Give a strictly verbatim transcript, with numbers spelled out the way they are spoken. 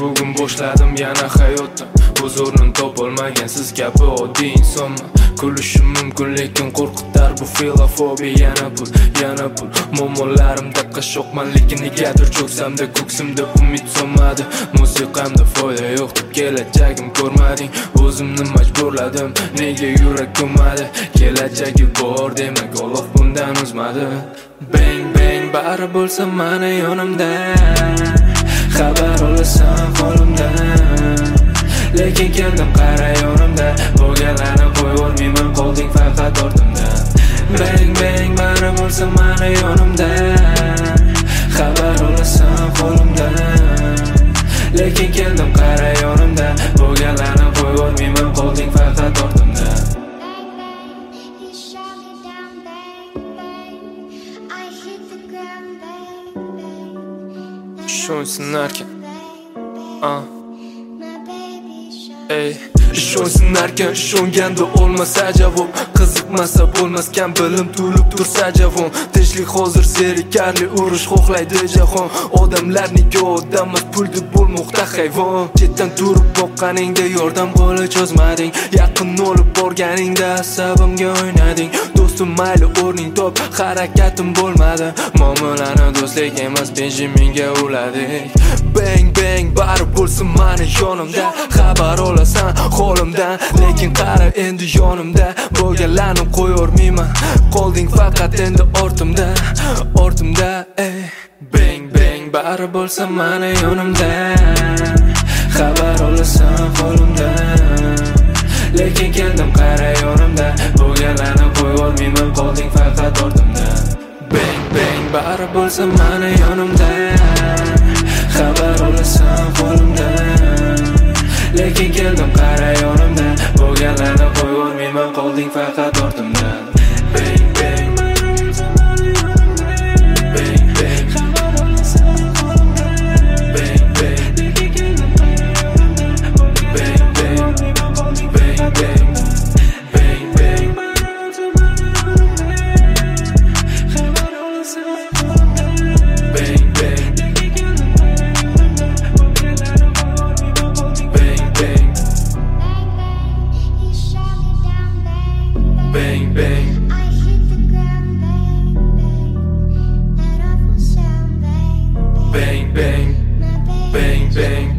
bugun boshladim yana hayotda o'z o'rnini topolmagan siz kabi oddiy insonman. Kulishim mumkin lekin qo'rqitar bu filofobiya. Yana pul, yana pul muammolarimda qashshoqman, lekin negadir cho'ksamda ko'ksimda umid so'nmadi. Musiqamda foyda yo'q deb kelajagim ko'rmading. O'zimni majburladim, nega yurak ko'madi. Kelajagi bor demak Alloh bundan uzmadi. Bang bang bari bo'lsa mana yonimda, xabar olasan qo'limdan. Lekin keldim qara yonimda, bo'lganlarni qo'yolmayman, qolding faqat ortimda. Bang bang bari bo'lsa mana yonimda, xabar olasan qo'limdan. Lekin keldim qara yonimda, bo'lganlarni qo'yolmayman, qolding faqat ortimda. Ishonsinarkan, ah, ey, ishonsinarkan, ishonganda olmasa javob, qiziqmasa bo'lmaskan bilim to'lib tursa javon. Tinchlik hozir zerikarli, urush xohlaydi jahon. Odamlar nega odammas, pul deb bo'lmoqda hayvon. Chetdan turib boqqaningda yordam qo'li cho'zmading, yaqin olib borganingda asabimga o'ynading. Do'stim mayli o'rning top, harakatim bo'lmadi. Muomalani do'stlik emas, Benjaminga uladik. Bang bang bari bo'lsin mana yonimda, xabar olasan qo'limdan. Lekin qara endi yonimda, bo'lganlarni qo'yormayman, qolding faqat endi ortimda, ortimda. Ey, bang bang bari bo'lsa mana yonimda, xabar olasan qo'limdan. Lekin keldim qara yonimda, bo'lganlarni qo'yolmayman, qolding faqat ortimda. Bang bang bari bo'lsa mana yonimda, xabar olasan qo'limdan. Lekin keldim qara yonimda, bo'lganlarni qo'yolmayman, qolding faqat ortimda. Bang bang bang bang xabar olasan qo'limdan. Bang bang lekin keldim qara yonimda, bang bang bang bang bang bang xabar olasan qo'limdan. Bang bang lekin keldim qara yonimda, bo'lganlarni qo'yolmayman, qolding bang bang bang bang. I hit the ground, bang, bang, let off my sound, bang, Bang bang my baby. bang bang.